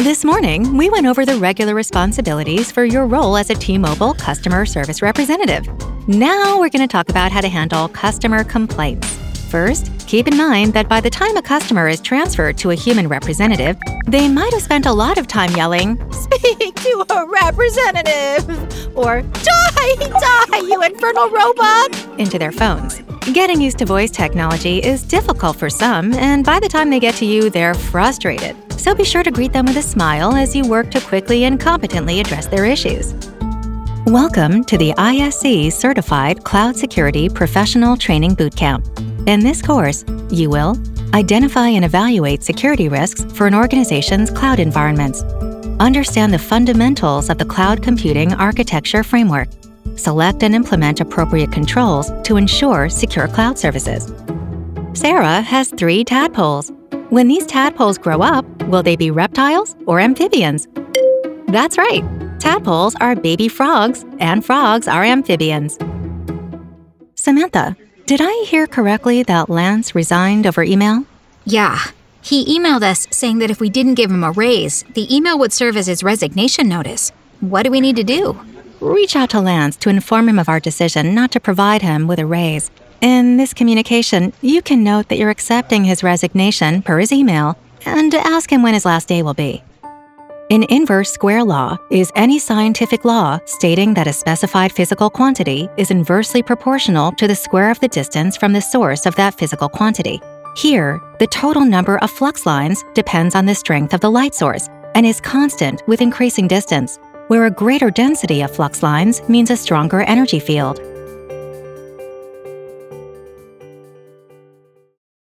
This morning, we went over the regular responsibilities for your role as a T-Mobile customer service representative. Now we're going to talk about how to handle customer complaints. First, keep in mind that by the time a customer is transferred to a human representative, they might have spent a lot of time yelling, "Speak to a representative!" or "Die, you infernal robot!" into their phones. Getting used to voice technology is difficult for some, and by the time they get to you, they're frustrated. So be sure to greet them with a smile as you work to quickly and competently address their issues. Welcome to the ISC Certified Cloud Security Professional Training Bootcamp. In this course, you will identify and evaluate security risks for an organization's cloud environments, understand the fundamentals of the cloud computing architecture framework, select and implement appropriate controls to ensure secure cloud services. Sarah has 3 tadpoles. When these tadpoles grow up, will they be reptiles or amphibians? That's right. Tadpoles are baby frogs, and frogs are amphibians. Samantha, did I hear correctly that Lance resigned over email? Yeah. He emailed us saying that if we didn't give him a raise, the email would serve as his resignation notice. What do we need to do? Reach out to Lance to inform him of our decision not to provide him with a raise. In this communication, you can note that you're accepting his resignation per his email and ask him when his last day will be. An inverse square law is any scientific law stating that a specified physical quantity is inversely proportional to the square of the distance from the source of that physical quantity. Here, the total number of flux lines depends on the strength of the light source and is constant with increasing distance, where a greater density of flux lines means a stronger energy field.